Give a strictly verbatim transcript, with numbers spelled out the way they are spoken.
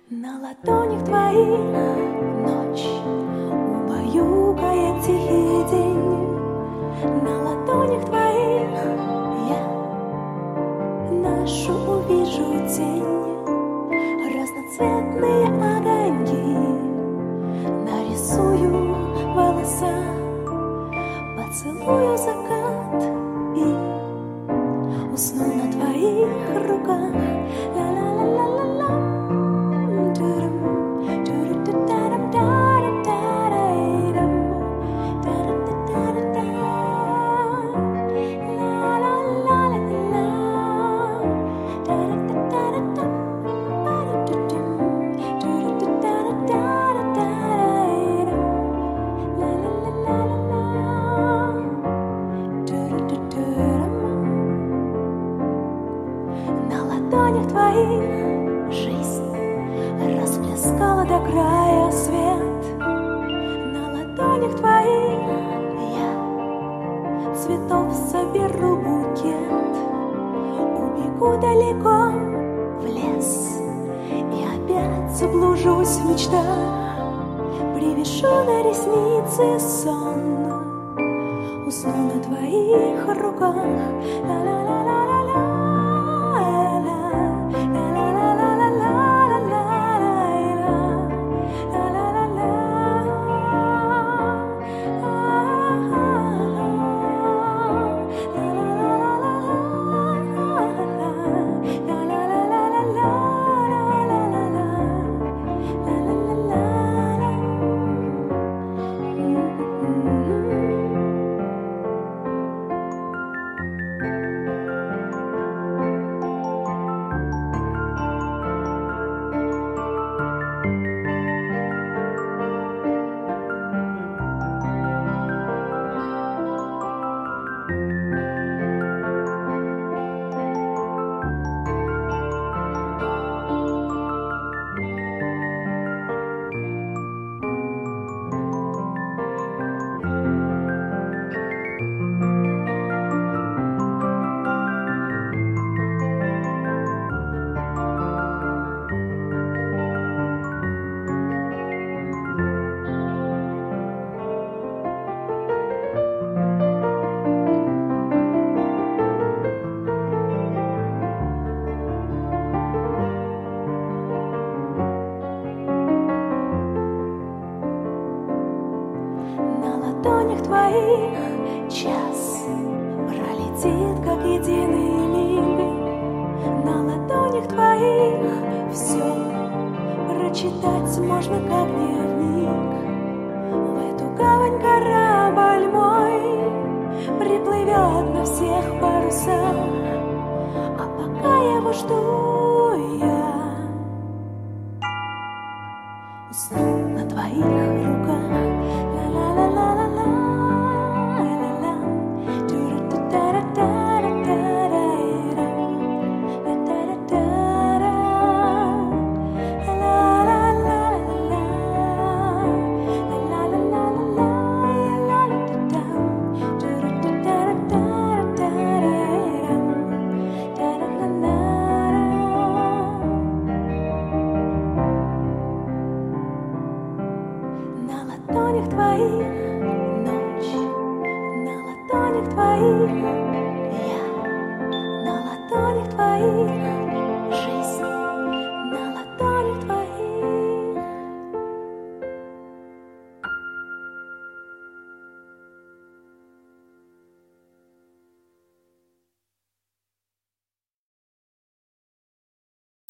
На ладонях твоих ночь убаюкает тихий день. На ладонях твоих я нашу увижу тень. Разноцветные огоньки нарисую в волосах, поцелую закат и усну на твоих руках. Ла-ла-ла-ла-ла-ла. На ладонях твоих жизнь расплескала до края свет. На ладонях твоих я цветов соберу букет. Убегу далеко в лес и опять заблужусь в мечтах. Привешу на ресницы сон, усну на твоих руках. Ла-ла-ла-ла-ла-ла. На ладонях твоих час пролетит, как единый миг. На ладонях твоих все прочитать можно, как дневник. В эту гавань корабль мой приплывет на всех парусах, а пока его жду я усну на твоих руках. На ладонях твоих ночь, на ладонях твоих я, на ладонях твоих